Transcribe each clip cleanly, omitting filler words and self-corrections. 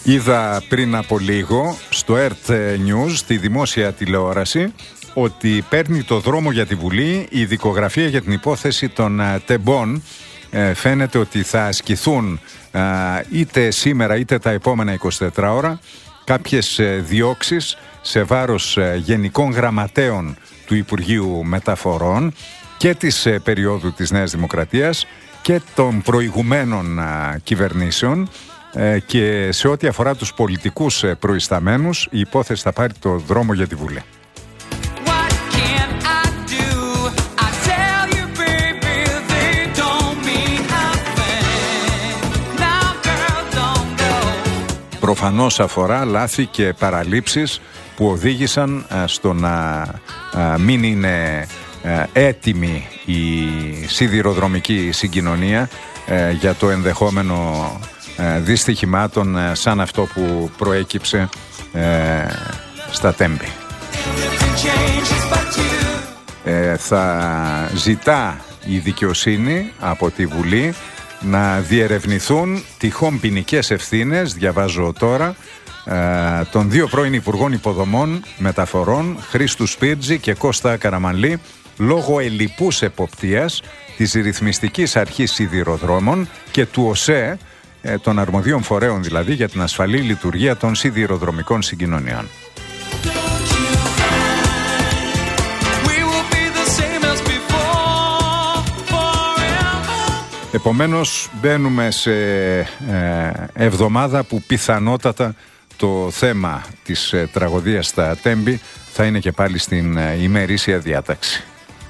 Είδα πριν από λίγο στο RT News, τη δημόσια τηλεόραση, ότι παίρνει το δρόμο για τη Βουλή η δικογραφία για την υπόθεση των τεμπών. Φαίνεται ότι θα ασκηθούν είτε σήμερα είτε τα επόμενα 24 ώρα κάποιες διώξεις σε βάρος γενικών γραμματέων του Υπουργείου Μεταφορών και της περίοδου της Νέας Δημοκρατίας και των προηγουμένων κυβερνήσεων, και σε ό,τι αφορά τους πολιτικούς προϊσταμένους η υπόθεση θα πάρει το δρόμο για τη Βουλή. Προφανώς αφορά λάθη και παραλήψεις που οδήγησαν στο να μην είναι έτοιμη η σιδηροδρομική συγκοινωνία για το ενδεχόμενο δυστυχημάτων σαν αυτό που προέκυψε στα Τέμπη. Θα ζητά η δικαιοσύνη από τη Βουλή να διερευνηθούν τυχόν ποινικές ευθύνες, διαβάζω τώρα, των δύο πρώην Υπουργών Υποδομών Μεταφορών, Χρήστου Σπίρτζη και Κώστα Καραμανλή, λόγω ελλειπούς εποπτείας της Ρυθμιστικής Αρχής Σιδηροδρόμων και του ΟΣΕ, των αρμοδίων φορέων δηλαδή για την ασφαλή λειτουργία των σιδηροδρομικών συγκοινωνιών. Επομένως μπαίνουμε σε εβδομάδα που πιθανότατα το θέμα της τραγωδίας στα Τέμπη θα είναι και πάλι στην ημερήσια διάταξη.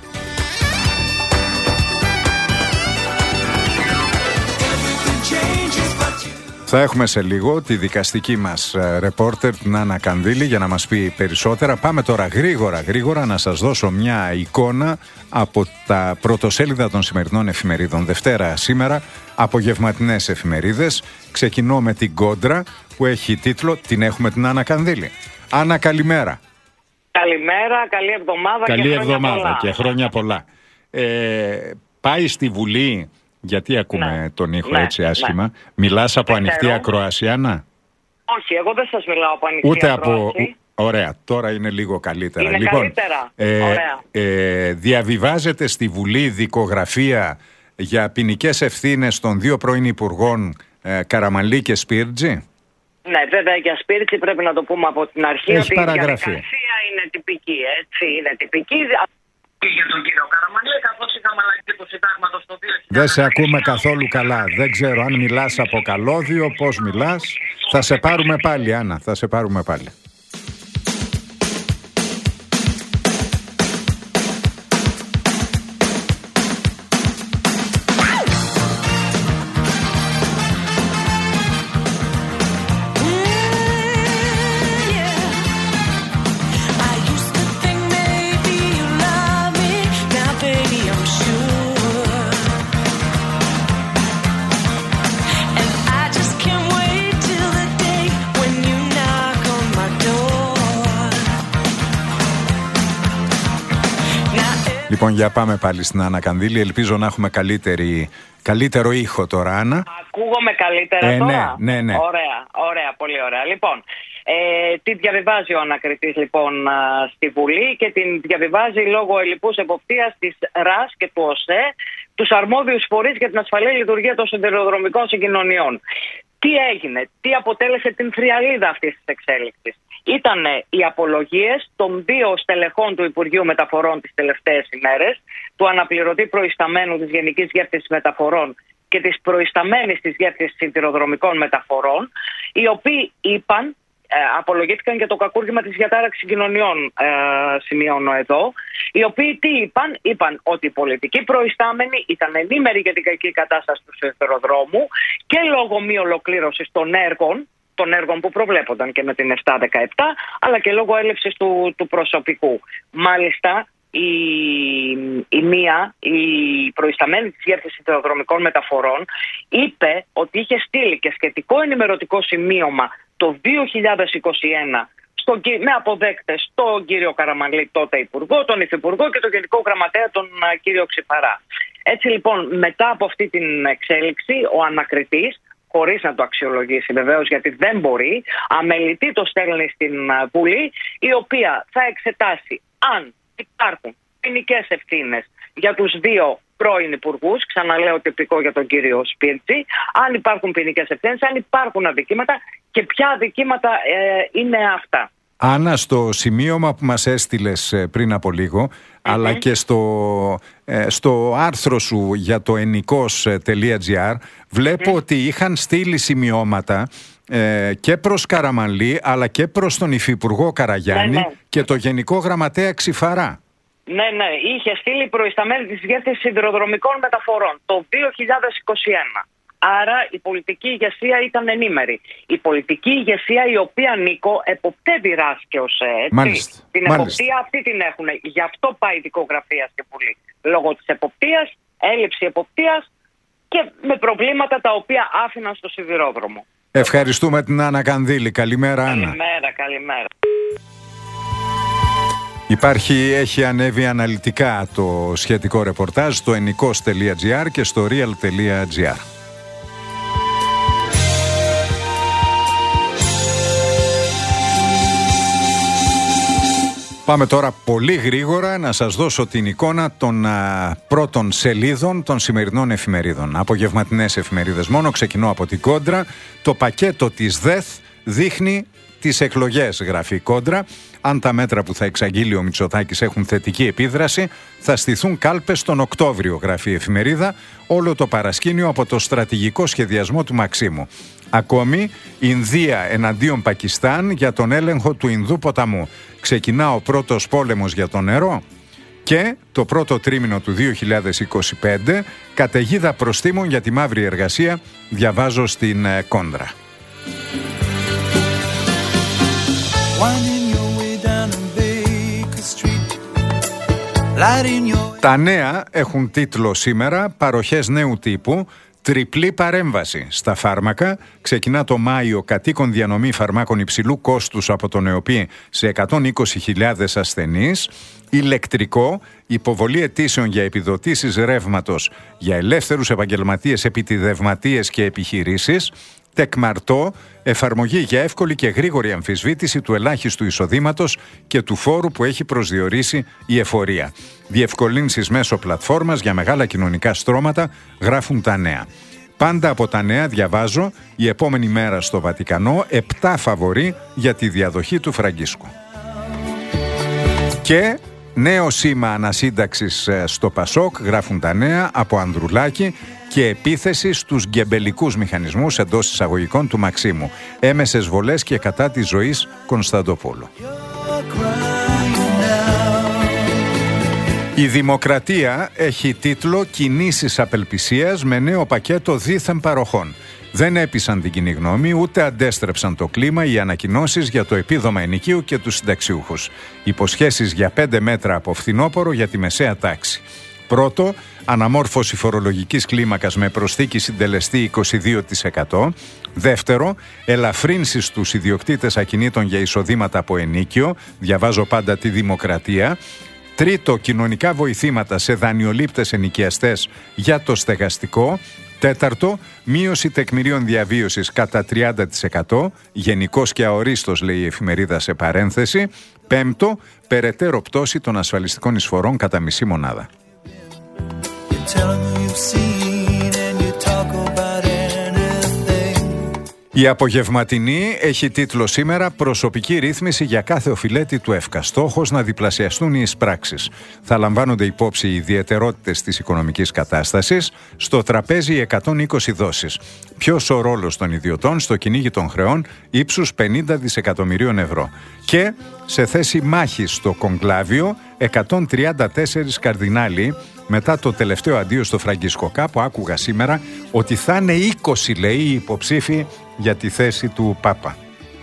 Θα έχουμε σε λίγο τη δικαστική μας ρεπόρτερ, την Άννα Κανδύλη, για να μας πει περισσότερα. Πάμε τώρα γρήγορα να σας δώσω μια εικόνα από τα πρωτοσέλιδα των σημερινών εφημερίδων. Δευτέρα σήμερα, απογευματινές εφημερίδες. Ξεκινώ με την Κόντρα που έχει τίτλο «Την έχουμε την Άννα Κανδύλη». Άννα, καλημέρα. Καλημέρα, καλή εβδομάδα, και χρόνια πολλά. Πάει στη Βουλή. Γιατί ακούμε τον ήχο έτσι άσχημα? Ναι. Μιλάς από ανοιχτή ακρόαση, Άννα? Όχι, εγώ δεν σας μιλάω από ανοιχτή ακρόαση. Ωραία, τώρα είναι λίγο καλύτερα. Είναι καλύτερα. Ωραία. Διαβιβάζεται στη Βουλή δικογραφία για ποινικές ευθύνες των δύο πρώην Υπουργών Καραμανλή και Σπίρτζη. Ναι, βέβαια για Σπίρτζη πρέπει να το πούμε από την αρχή. Έχει παραγραφεί. Η διαδικασία είναι τυπική, έτσι, είναι τυπική. Και για τον κύριο Καραμανλή, καθώς είχαμε αλλαγή του συντάγματος το 2000. Δεν σε ακούμε καθόλου καλά. Δεν ξέρω αν μιλάς από καλώδιο, πώς μιλάς. Θα σε πάρουμε πάλι, Άννα, θα σε πάρουμε πάλι. Λοιπόν, για πάμε πάλι στην Άννα Κανδύλη. Ελπίζω να έχουμε καλύτερο ήχο τώρα, Άννα. Ακούγομαι καλύτερα τώρα? Ναι. Ωραία, πολύ ωραία. Λοιπόν, τη διαβιβάζει ο ανακριτής λοιπόν στη Βουλή και την διαβιβάζει λόγω ελλειπούς εποπτείας της ΡΑΣ και του ΟΣΕ, τους αρμόδιους φορείς για την ασφαλή λειτουργία των σιδηροδρομικών συγκοινωνιών. Τι έγινε, τι αποτέλεσε την θριαλίδα αυτής της εξέλιξης? Ήταν οι απολογίες των δύο στελεχών του Υπουργείου Μεταφορών τις τελευταίες ημέρες, του αναπληρωτή προϊσταμένου της Γενικής Διεύθυνσης Μεταφορών και της προϊσταμένης της Διεύθυνσης Σιδηροδρομικών Μεταφορών, οι οποίοι απολογήθηκαν για το κακούργημα της διατάραξης συγκοινωνιών, σημειώνω εδώ, οι οποίοι τι είπαν ότι οι πολιτικοί προϊστάμενοι ήταν ενήμεροι για την κακή κατάσταση του σιδηροδρόμου και λόγω μη ολοκλήρωσης των έργων που προβλέπονταν και με την 7-17, αλλά και λόγω έλλειψης του προσωπικού. Μάλιστα, η προϊσταμένη της Διεύθυνσης Σιδηροδρομικών Μεταφορών είπε ότι είχε στείλει και σχετικό ενημερωτικό σημείωμα το 2021 με αποδέκτες τον κύριο Καραμανλή, τότε Υπουργό, τον Υφυπουργό και τον Γενικό Γραμματέα, τον κύριο Ξιπαρά. Έτσι λοιπόν, μετά από αυτή την εξέλιξη, ο ανακριτής χωρίς να το αξιολογήσει βεβαίως, γιατί δεν μπορεί, αμελητή το στέλνει στην Βουλή, η οποία θα εξετάσει αν υπάρχουν ποινικές ευθύνες για τους δύο πρώην υπουργούς, ξαναλέω τυπικό για τον κύριο Σπίρτζη, αν υπάρχουν ποινικές ευθύνες, αν υπάρχουν αδικήματα και ποια αδικήματα είναι αυτά. Άννα, στο σημείωμα που μας έστειλες πριν από λίγο, αλλά και στο άρθρο σου για το ennikos.gr, βλέπω ότι είχαν στείλει σημειώματα και προς Καραμανλή, αλλά και προς τον Υφυπουργό Καραγιάννη και το Γενικό Γραμματέα Ξηφαρά. Ναι, είχε στείλει προϊσταμένη της Διεύθυνσης Σιδηροδρομικών Μεταφορών το 2021. Άρα η πολιτική ηγεσία ήταν ενήμερη. Η πολιτική ηγεσία, η οποία, Νίκο, εποπτεύει ΡΑΣ και ΟΣΕ. Την εποπτεία αυτή την έχουν. Γι' αυτό πάει η δικογραφία στη Βουλή. Λόγω της εποπτείας, έλλειψη εποπτείας και με προβλήματα τα οποία άφηναν στο σιδηρόδρομο. Ευχαριστούμε την Άννα Κανδύλη. Καλημέρα, Άννα. Καλημέρα. Έχει ανέβει αναλυτικά το σχετικό ρεπορτάζ στο ennikos.gr και στο real.gr. Πάμε τώρα πολύ γρήγορα να σας δώσω την εικόνα των πρώτων σελίδων των σημερινών εφημερίδων. Απογευματινές εφημερίδες μόνο, ξεκινώ από την Κόντρα. Το πακέτο της ΔΕΘ δείχνει τις εκλογές, γράφει η Κόντρα. Αν τα μέτρα που θα εξαγγείλει ο Μητσοτάκης έχουν θετική επίδραση, θα στηθούν κάλπες τον Οκτώβριο, γράφει η εφημερίδα. Όλο το παρασκήνιο από το στρατηγικό σχεδιασμό του Μαξίμου. Ακόμη, Ινδία εναντίον Πακιστάν για τον έλεγχο του Ινδού ποταμού. Ξεκινά ο πρώτος πόλεμος για το νερό. Και το πρώτο τρίμηνο του 2025, καταιγίδα προστίμων για τη μαύρη εργασία, διαβάζω στην Κόντρα. Τα νέα έχουν τίτλο σήμερα «Παροχές νέου τύπου, τριπλή παρέμβαση στα φάρμακα». Ξεκινά το Μάιο κατοίκον διανομή φαρμάκων υψηλού κόστους από τον ΕΟΠΗ σε 120.000 ασθενείς. Ηλεκτρικό, υποβολή αιτήσεων για επιδοτήσεις ρεύματος για ελεύθερους επαγγελματίες, επιτιδευματίες και επιχειρήσεις. Τεκμαρτό, εφαρμογή για εύκολη και γρήγορη αμφισβήτηση του ελάχιστου εισοδήματος και του φόρου που έχει προσδιορίσει η εφορία. Διευκολύνσεις μέσω πλατφόρμας για μεγάλα κοινωνικά στρώματα, γράφουν τα νέα. Πάντα από τα νέα διαβάζω η επόμενη μέρα στο Βατικανό 7 φαβορί για τη διαδοχή του Φραγκίσκου. Και νέο σήμα ανασύνταξης στο Πασόκ, γράφουν τα νέα από Ανδρουλάκη, και επίθεση στους γκεμπελικούς μηχανισμούς εντός εισαγωγικών του Μαξίμου. Έμεσες βολές και κατά της ζωής Κωνσταντοπούλου. Η Δημοκρατία έχει τίτλο «Κινήσεις απελπισίας με νέο πακέτο δίθεν παροχών». Δεν έπεισαν την κοινή γνώμη, ούτε αντέστρεψαν το κλίμα οι ανακοινώσεις για το επίδομα ενοικίου και τους συνταξιούχους. Υποσχέσεις για 5 μέτρα από φθινόπωρο για τη μεσαία τάξη. Πρώτο, αναμόρφωση φορολογικής κλίμακας με προσθήκη συντελεστή 22%. Δεύτερο, ελαφρύνσεις στους ιδιοκτήτες ακινήτων για εισοδήματα από ενίκιο. Διαβάζω πάντα τη Δημοκρατία. Τρίτο, κοινωνικά βοηθήματα σε δανειολήπτες ενοικιαστές για το στεγαστικό. Τέταρτο, μείωση τεκμηρίων διαβίωσης κατά 30%. Γενικός και αορίστος, λέει η εφημερίδα σε παρένθεση. Πέμπτο, περαιτέρω πτώση των ασφαλιστικών εισφορών κατά μισή μονάδα. Η απογευματινή έχει τίτλο σήμερα «Προσωπική ρύθμιση για κάθε οφειλέτη του ΕΦΚΑ». Στόχος να διπλασιαστούν οι εισπράξεις. Θα λαμβάνονται υπόψη οι ιδιαιτερότητες της οικονομικής κατάστασης. Στο τραπέζι 120 δόσεις. Ποιος ο ρόλος των ιδιωτών στο κυνήγι των χρεών ύψους 50 δισεκατομμυρίων ευρώ. Και σε θέση μάχης στο κονκλάβιο 134 καρδινάλοι. Μετά το τελευταίο αντίο στο Φραγκίσκο, κάπου άκουγα σήμερα ότι θα είναι 20, λέει, οι υποψήφοι για τη θέση του Πάπα.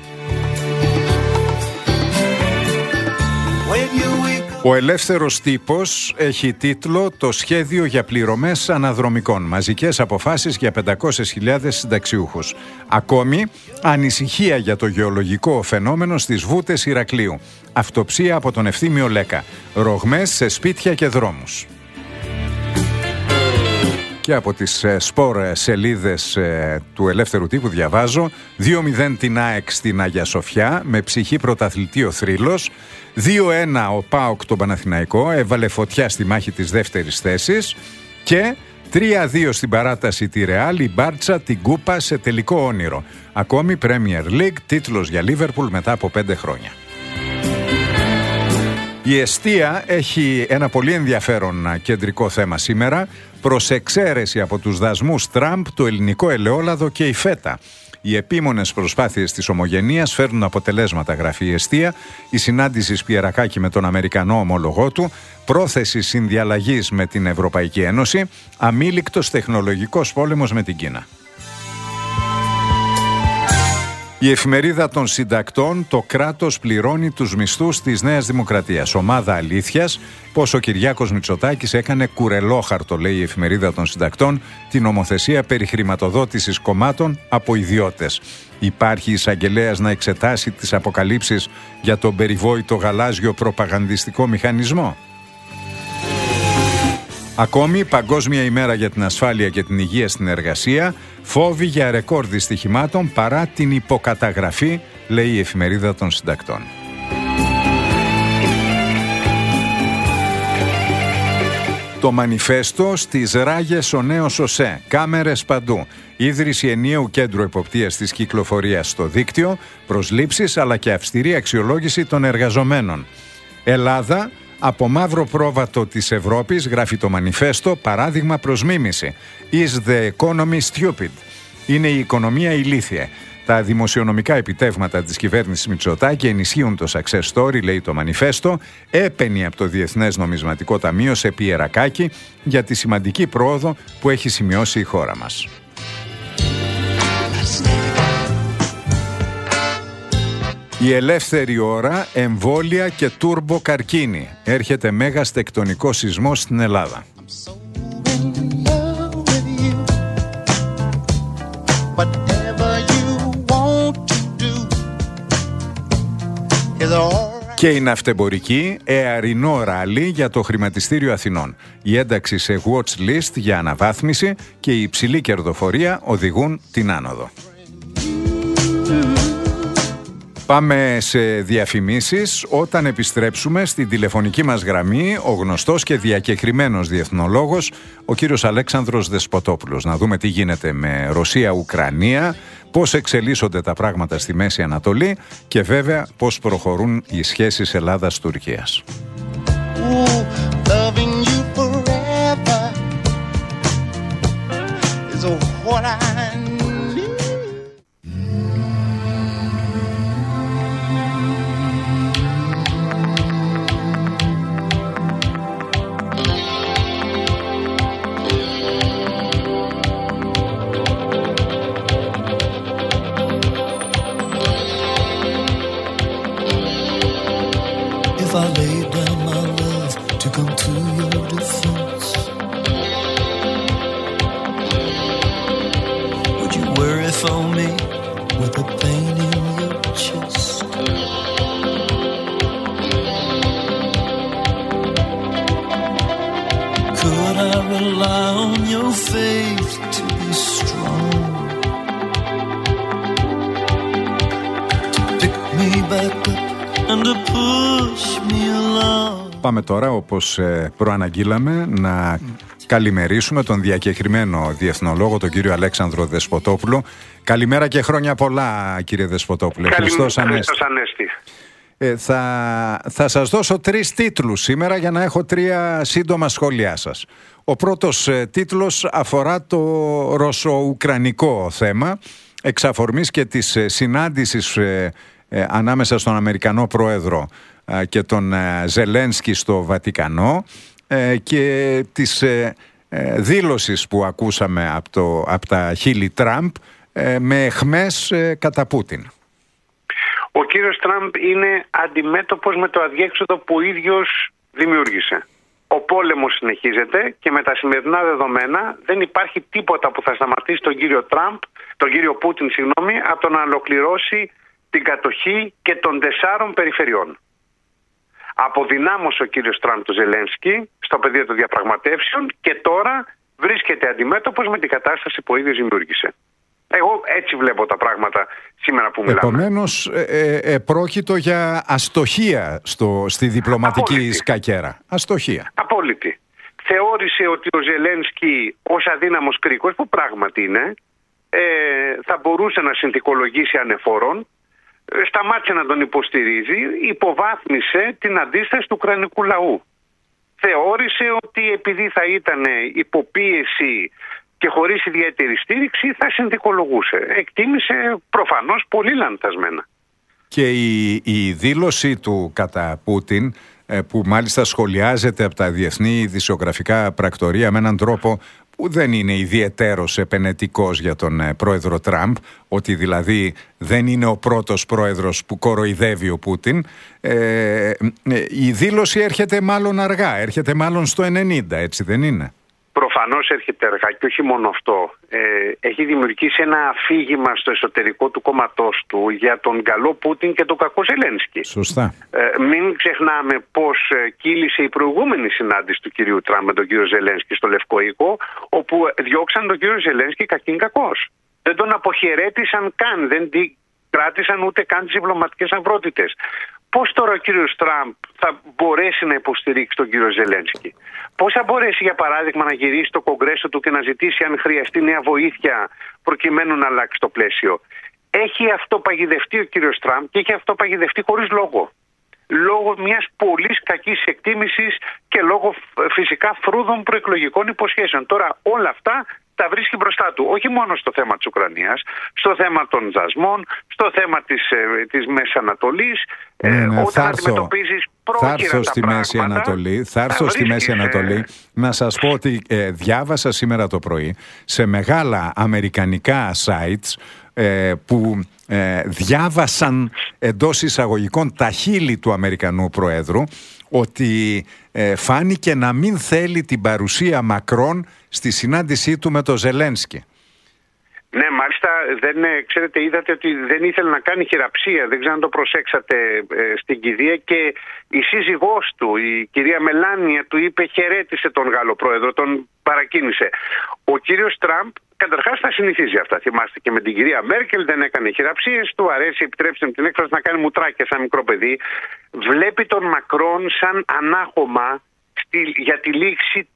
Ο Ελεύθερος Τύπος έχει τίτλο «Το σχέδιο για πληρωμές αναδρομικών. Μαζικές αποφάσεις για 500.000 συνταξιούχους». Ακόμη, ανησυχία για το γεωλογικό φαινόμενο στις βούτες Ηρακλείου. Αυτοψία από τον Ευθύμιο Λέκα. Ρογμές σε σπίτια και δρόμους. Και από τις σπορ σελίδες του Ελεύθερου Τύπου διαβάζω 2-0 την ΑΕΚ στην Αγία Σοφιά με ψυχή πρωταθλητή ο θρύλος. 2-1 ο ΠΑΟΚ τον Παναθηναϊκό, έβαλε φωτιά στη μάχη της δεύτερης θέσης. Και 3-2 στην παράταση τη Ρεάλ, η Μπάρτσα την κούπα σε τελικό όνειρο. Ακόμη Premier League, τίτλος για Λίβερπουλ μετά από 5 χρόνια. Η εστία έχει ένα πολύ ενδιαφέρον κεντρικό θέμα σήμερα. Προς εξαίρεση από τους δασμούς Τραμπ, το ελληνικό ελαιόλαδο και η φέτα. Οι επίμονες προσπάθειες της ομογενείας φέρνουν αποτελέσματα, γράφει η εστία. Η συνάντηση Σπιερακάκη με τον Αμερικανό ομόλογό του, πρόθεση συνδιαλλαγής με την Ευρωπαϊκή Ένωση, αμήλικτος τεχνολογικός πόλεμος με την Κίνα. Η εφημερίδα των συντακτών, το κράτος πληρώνει τους μισθούς της Νέας Δημοκρατίας. Ομάδα αλήθειας, πως ο Κυριάκος Μητσοτάκης έκανε κουρελόχαρτο, λέει η εφημερίδα των συντακτών, την νομοθεσία περί χρηματοδότησης κομμάτων από ιδιώτες. Υπάρχει εισαγγελέας να εξετάσει τις αποκαλύψεις για τον περιβόητο γαλάζιο προπαγανδιστικό μηχανισμό. Ακόμη, Παγκόσμια ημέρα για την ασφάλεια και την υγεία στην εργασία, φόβοι για ρεκόρ δυστυχημάτων παρά την υποκαταγραφή, λέει η εφημερίδα των συντακτών. Το μανιφέστο στις ράγες ο νέος ΟΣΕ, κάμερες παντού, ίδρυση ενιαίου κέντρου εποπτείας της κυκλοφορίας στο δίκτυο, προσλήψεις αλλά και αυστηρή αξιολόγηση των εργαζομένων. Ελλάδα, από μαύρο πρόβατο της Ευρώπης, γράφει το μανιφέστο, παράδειγμα προς μίμηση. Is the economy stupid? Είναι η οικονομία ηλίθια. Τα δημοσιονομικά επιτεύγματα της κυβέρνησης Μητσοτάκη ενισχύουν το success story, λέει το μανιφέστο, έπαινει από το Διεθνές Νομισματικό Ταμείο σε Πιερακάκη για τη σημαντική πρόοδο που έχει σημειώσει η χώρα μας. Η ελεύθερη ώρα, εμβόλια και τούρμπο καρκίνη. Έρχεται μέγας τεκτονικός σεισμός στην Ελλάδα. Και η ναυτεμπορική, εαρινό ράλι για το χρηματιστήριο Αθηνών. Η ένταξη σε watch list για αναβάθμιση και η υψηλή κερδοφορία οδηγούν την άνοδο. Πάμε σε διαφημίσεις. Όταν επιστρέψουμε στην τηλεφωνική μας γραμμή, ο γνωστός και διακεκριμένος διεθνολόγος, ο κύριος Αλέξανδρος Δεσποτόπουλος. Να δούμε τι γίνεται με Ρωσία-Ουκρανία, πώς εξελίσσονται τα πράγματα στη Μέση Ανατολή και βέβαια πώς προχωρούν οι σχέσεις Ελλάδας-Τουρκίας. I laid down my love to come to your defense, would you worry for me with the pain in your chest? Could I rely on your faith to be strong, to pick me back up and to push me along? Πάμε τώρα, όπως προαναγγείλαμε, να καλημερίσουμε τον διακεκριμένο διεθνολόγο, τον κύριο Αλέξανδρο Δεσποτόπουλο. Καλημέρα και χρόνια πολλά, κύριε Δεσποτόπουλε. Χριστός Ανέστη. Θα σας δώσω 3 τίτλους σήμερα για να έχω 3 σύντομα σχόλιά σας. Ο πρώτος τίτλος αφορά το ρωσο-ουκρανικό θέμα, εξ αφορμής και της συνάντησης ανάμεσα στον Αμερικανό Πρόεδρο και τον Ζελένσκι στο Βατικανό και της δήλωσης που ακούσαμε από τα χείλη Τραμπ με αιχμές κατά Πούτιν. Ο κύριος Τραμπ είναι αντιμέτωπος με το αδιέξοδο που ο ίδιος δημιούργησε. Ο πόλεμος συνεχίζεται και με τα σημερινά δεδομένα δεν υπάρχει τίποτα που θα σταματήσει τον κύριο Πούτιν, από το να ολοκληρώσει την κατοχή και των 4 περιφερειών. Αποδυνάμωσε ο κύριος Τραμπ τον Ζελένσκι στο πεδίο των διαπραγματεύσεων και τώρα βρίσκεται αντιμέτωπος με την κατάσταση που ο ίδιος δημιούργησε. Εγώ έτσι βλέπω τα πράγματα σήμερα που μιλάμε. Επομένως, πρόκειτο για αστοχία στη διπλωματική σκακέρα. Αστοχία. Απόλυτη. Θεώρησε ότι ο Ζελένσκι ως αδύναμος κρίκος, που πράγματι είναι, θα μπορούσε να συνθηκολογήσει ανεφόρον, σταμάτησε να τον υποστηρίζει, υποβάθμισε την αντίσταση του ουκρανικού λαού. Θεώρησε ότι επειδή θα ήταν υποπίεση και χωρίς ιδιαίτερη στήριξη θα συνθηκολογούσε. Εκτίμησε προφανώς πολύ λανθασμένα. Και η δήλωση του κατά Πούτιν, που μάλιστα σχολιάζεται από τα διεθνή ειδησιογραφικά πρακτορία με έναν τρόπο που δεν είναι ιδιαιτέρως επενετικός για τον πρόεδρο Τραμπ, ότι δηλαδή δεν είναι ο πρώτος πρόεδρος που κοροϊδεύει ο Πούτιν, η δήλωση έρχεται μάλλον αργά, έρχεται μάλλον στο 90, έτσι δεν είναι? Προφανώς έρχεται αργά και όχι μόνο αυτό. Έχει δημιουργήσει ένα αφήγημα στο εσωτερικό του κόμματός του για τον καλό Πούτιν και τον κακό Ζελένσκι. Σωστά. Μην ξεχνάμε πώς κύλησε η προηγούμενη συνάντηση του κυρίου Τραμπ με τον κύριο Ζελένσκι στο Λευκό Οίκο, όπου διώξαν τον κύριο Ζελένσκι κακήν κακός. Δεν τον αποχαιρέτησαν καν, δεν κράτησαν ούτε καν τις διπλωματικές αυρότητες. Πώς τώρα ο κύριος Τραμπ θα μπορέσει να υποστηρίξει τον κύριο Ζελένσκι? Πώς θα μπορέσει, για παράδειγμα, να γυρίσει στο Κογκρέσο του και να ζητήσει, αν χρειαστεί, νέα βοήθεια προκειμένου να αλλάξει το πλαίσιο? Έχει αυτοπαγιδευτεί ο κύριος Τραμπ και έχει αυτοπαγιδευτεί χωρίς λόγο. Λόγω μιας πολύ κακής εκτίμησης και λόγω φυσικά φρούδων προεκλογικών υποσχέσεων. Τώρα όλα αυτά τα βρίσκει μπροστά του, όχι μόνο στο θέμα της Ουκρανίας, στο θέμα των δασμών, στο θέμα της Μέσης Ανατολής. Όταν αντιμετωπίζεις πρόχειρα τα πράγματα, θα έρθω στη Μέση Ανατολή. Να σας πω ότι διάβασα σήμερα το πρωί σε μεγάλα αμερικανικά sites που διάβασαν εντός εισαγωγικών τα χείλη του Αμερικανού Προέδρου ότι φάνηκε να μην θέλει την παρουσία Μακρόν στη συνάντησή του με τον Ζελένσκι. Ναι, μάλιστα, ξέρετε, είδατε ότι δεν ήθελε να κάνει χειραψία, δεν ξέρω αν το προσέξατε στην κηδεία, και η σύζυγός του, η κυρία Μελάνια, του είπε, χαιρέτησε τον Γάλλο πρόεδρο, τον παρακίνησε. Ο κύριος Τραμπ καταρχάς τα συνηθίζει αυτά. Θυμάστε, και με την κυρία Μέρκελ δεν έκανε χειραψίες, του αρέσει, επιτρέψτε με την έκφραση, να κάνει μουτράκια σαν μικρό παιδί. Βλέπει τον Μακρόν σαν ανάχωμα για τη λήξη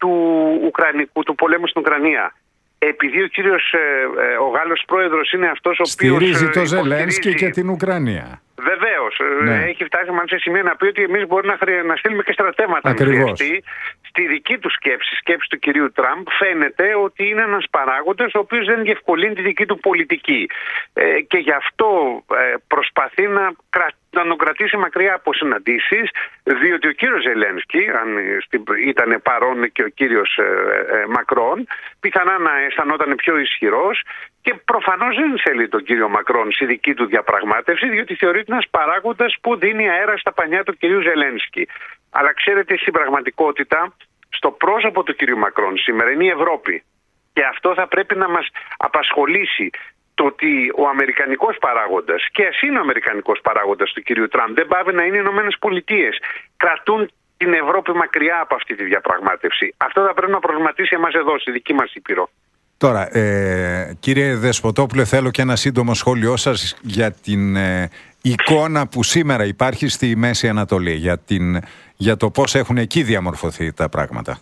του πολέμου στην Ουκρανία. Επειδή ο κύριος ο Γάλλος πρόεδρος είναι αυτός ο οποίος στηρίζει το Ζελένσκι και την Ουκρανία. Βεβαίως. Έχει φτάσει μάλλον σε σημείο να πει ότι εμείς μπορούμε να στείλουμε και στρατεύματα. Ακριβώς. Στη δική του σκέψη του κυρίου Τραμπ, φαίνεται ότι είναι ένας παράγοντας ο οποίος δεν διευκολύνει τη δική του πολιτική. Και γι' αυτό προσπαθεί να τον κρατήσει μακριά από συναντήσεις, διότι ο κύριος Ζελένσκι, αν ήταν παρόν και ο κύριος Μακρόν, πιθανά να αισθανόταν πιο ισχυρός, και προφανώς δεν θέλει τον κύριο Μακρόν στη δική του διαπραγμάτευση, διότι θεωρείται ένας παράγοντας που δίνει αέρα στα πανιά του κυρίου Ζελένσκι. Αλλά ξέρετε, στην πραγματικότητα, στο πρόσωπο του κυρίου Μακρόν σήμερα είναι η Ευρώπη. Και αυτό θα πρέπει να μας απασχολήσει. Το ότι ο αμερικανικός παράγοντας, και ας είναι ο αμερικανικός παράγοντας του κυρίου Τραμπ, δεν πάβει να είναι οι Ηνωμένες Πολιτείες, κρατούν την Ευρώπη μακριά από αυτή τη διαπραγμάτευση. Αυτό θα πρέπει να προβληματίσει εμάς εδώ, στη δική μας Ήπειρο. Τώρα, κύριε Δεσποτόπουλε, θέλω και ένα σύντομο σχόλιο σας για την εικόνα που σήμερα υπάρχει στη Μέση Ανατολή, για το πώς έχουν εκεί διαμορφωθεί τα πράγματα.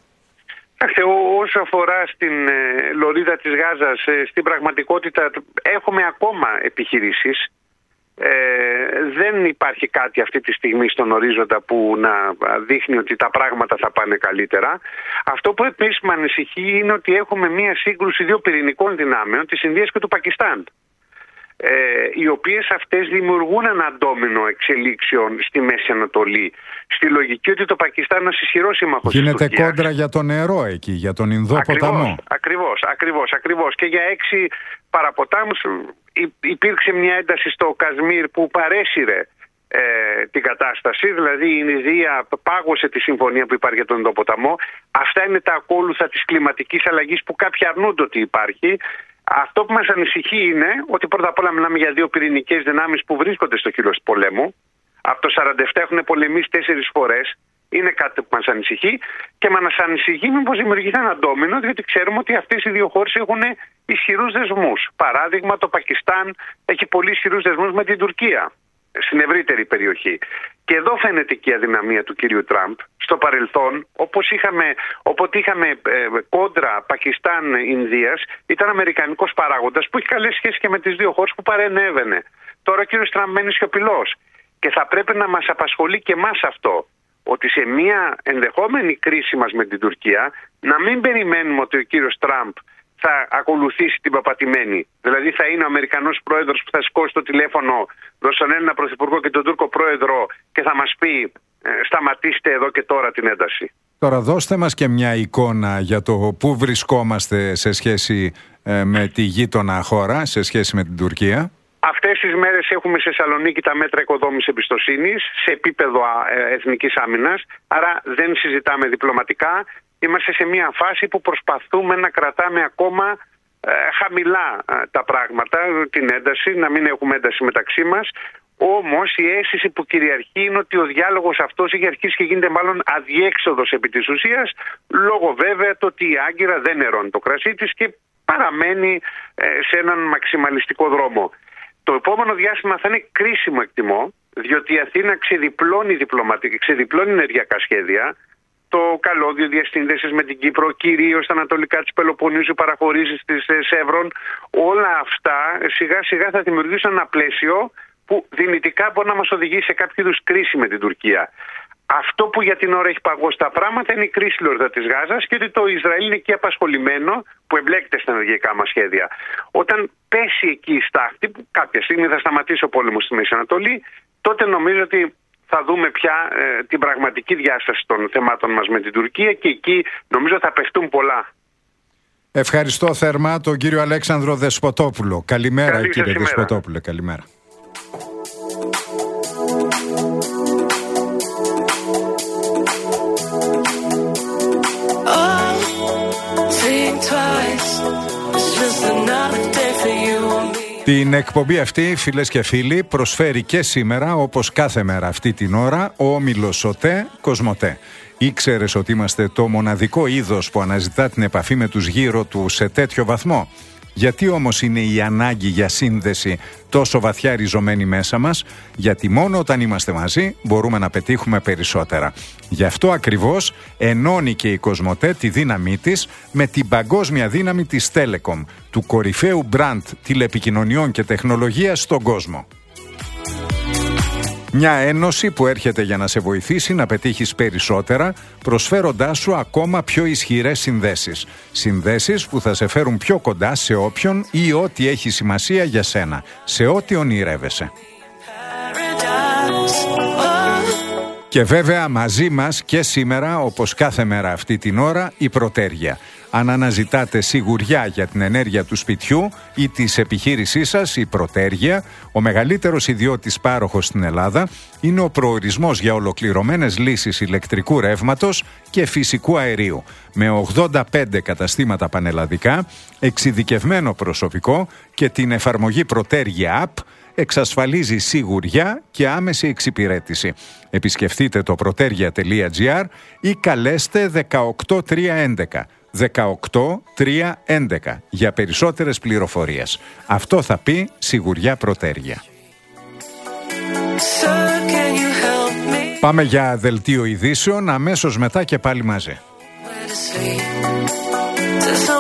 Όσο αφορά στην λωρίδα της Γάζας, στην πραγματικότητα έχουμε ακόμα επιχειρήσεις. Δεν υπάρχει κάτι αυτή τη στιγμή στον ορίζοντα που να δείχνει ότι τα πράγματα θα πάνε καλύτερα. Αυτό που επίσης με ανησυχεί είναι ότι έχουμε μία σύγκρουση δύο πυρηνικών δυνάμεων, της Ινδίας και του Πακιστάν, οι οποίες αυτές δημιουργούν ένα ντόμινο εξελίξεων στη Μέση Ανατολή, στη λογική ότι το Πακιστάν είναι ένας ισχυρός σύμμαχος της Τουρκίας. Γίνεται κόντρα για το νερό εκεί, για τον Ινδό ποταμό. Ακριβώς. Και για 6 παραποτάμους υπήρξε μια ένταση στο Κασμίρ που παρέσυρε την κατάσταση, δηλαδή η Ινδία πάγωσε τη συμφωνία που υπάρχει για τον Ινδό ποταμό. Αυτά είναι τα ακόλουθα της κλιματικής αλλαγής που κάποιοι αρνούνται ότι υπάρχει. Αυτό που μας ανησυχεί είναι ότι πρώτα απ' όλα μιλάμε για δύο πυρηνικές δυνάμεις που βρίσκονται στο χείλος του πολέμου. Από το 1947 έχουν πολεμήσει 4 φορές Είναι κάτι που μας ανησυχεί και μας ανησυχεί μήπως δημιουργηθεί ένα ντόμινο, διότι ξέρουμε ότι αυτές οι δύο χώρες έχουν ισχυρούς δεσμούς. Παράδειγμα, το Πακιστάν έχει πολύ ισχυρούς δεσμούς με την Τουρκία στην ευρύτερη περιοχή. Και εδώ φαίνεται και η αδυναμία του κύριου Τραμπ. Στο παρελθόν, όποτε είχαμε κόντρα Πακιστάν-Ινδίας, ήταν αμερικανικός παράγοντας που έχει καλές σχέσεις και με τις δύο χώρες που παρενέβαινε. Τώρα ο κύριος Τραμπ μένει σιωπηλός και θα πρέπει να μας απασχολεί και εμάς αυτό. Ότι σε μια ενδεχόμενη κρίση μας με την Τουρκία να μην περιμένουμε ότι ο κύριος Τραμπ θα ακολουθήσει την παπατημένη. Δηλαδή θα είναι ο Αμερικανός πρόεδρος που θα σηκώσει το τηλέφωνο στον Έλληνα πρωθυπουργό και τον Τούρκο πρόεδρο και θα μας πει σταματήστε εδώ και τώρα την ένταση. Τώρα δώστε μας και μια εικόνα για το πού βρισκόμαστε σε σχέση με τη γείτονα χώρα, σε σχέση με την Τουρκία. Αυτές τις μέρες έχουμε σε Θεσσαλονίκη τα μέτρα οικοδόμησης εμπιστοσύνης σε επίπεδο εθνικής άμυνας, άρα δεν συζητάμε διπλωματικά. Είμαστε σε μια φάση που προσπαθούμε να κρατάμε ακόμα χαμηλά τα πράγματα, την ένταση, να μην έχουμε ένταση μεταξύ μας. Όμως η αίσθηση που κυριαρχεί είναι ότι ο διάλογος αυτός έχει αρχίσει και γίνεται μάλλον αδιέξοδος επί της ουσίας, λόγω βέβαια το ότι η Άγκυρα δεν νερώνει το κρασί της και παραμένει σε έναν μαξιμαλιστικό δρόμο. Το επόμενο διάστημα θα είναι κρίσιμο, εκτιμώ, διότι η Αθήνα ξεδιπλώνει ενεργειακά σχέδια. Το καλώδιο διασύνδεσης με την Κύπρο, κυρίως στα ανατολικά της Πελοποννήσου, παραχωρήσεις της Σεύρων, όλα αυτά σιγά σιγά θα δημιουργήσουν ένα πλαίσιο που δυνητικά μπορεί να μας οδηγήσει σε κάποιο είδους κρίση με την Τουρκία. Αυτό που για την ώρα έχει παγώσει τα πράγματα είναι η κρίση λωρίδα της Γάζας και ότι το Ισραήλ είναι εκεί απασχολημένο που εμπλέκεται στα ενεργειακά μας σχέδια. Όταν πέσει εκεί η στάχτη, που κάποια στιγμή θα σταματήσει ο πόλεμος στη Μέση Ανατολή, τότε νομίζω ότι θα δούμε πια την πραγματική διάσταση των θεμάτων μας με την Τουρκία και εκεί νομίζω θα παιχτούν πολλά. Ευχαριστώ θερμά τον κύριο Αλέξανδρο Δεσποτόπουλο. Καλημέρα κύριε Δεσποτόπουλε, καλημέρα. Την εκπομπή αυτή, φίλες και φίλοι, προσφέρει και σήμερα, όπως κάθε μέρα αυτή την ώρα, ο όμιλος ΣΟΤΕ Κοσμοτέ. Ήξερες ότι είμαστε το μοναδικό είδος που αναζητά την επαφή με τους γύρω του σε τέτοιο βαθμό? Γιατί όμως είναι η ανάγκη για σύνδεση τόσο βαθιά ριζωμένη μέσα μας? Γιατί μόνο όταν είμαστε μαζί μπορούμε να πετύχουμε περισσότερα. Γι' αυτό ακριβώς ενώνει και η Κοσμοτέ τη δύναμή της με την παγκόσμια δύναμη της Telecom, του κορυφαίου μπραντ τηλεπικοινωνιών και τεχνολογίας στον κόσμο. Μια ένωση που έρχεται για να σε βοηθήσει να πετύχεις περισσότερα, προσφέροντάς σου ακόμα πιο ισχυρές συνδέσεις. Συνδέσεις που θα σε φέρουν πιο κοντά σε όποιον ή ό,τι έχει σημασία για σένα, σε ό,τι ονειρεύεσαι. Και βέβαια μαζί μας και σήμερα, όπως κάθε μέρα αυτή την ώρα, η Πρωτέργεια. Αν αναζητάτε σιγουριά για την ενέργεια του σπιτιού ή της επιχείρησής σας, η Πρωτέργεια, ο μεγαλύτερος ιδιώτης πάροχος στην Ελλάδα, είναι ο προορισμός για ολοκληρωμένες λύσεις ηλεκτρικού ρεύματος και φυσικού αερίου. Με 85 καταστήματα πανελλαδικά, εξειδικευμένο προσωπικό και την εφαρμογή Πρωτέργεια App, εξασφαλίζει σιγουριά και άμεση εξυπηρέτηση. Επισκεφτείτε το protergia.gr ή καλέστε 18311. 18311 για περισσότερες πληροφορίες. Αυτό θα πει σιγουριά Πρωτέργεια. Πάμε για δελτίο ειδήσεων, αμέσως μετά και πάλι μαζί.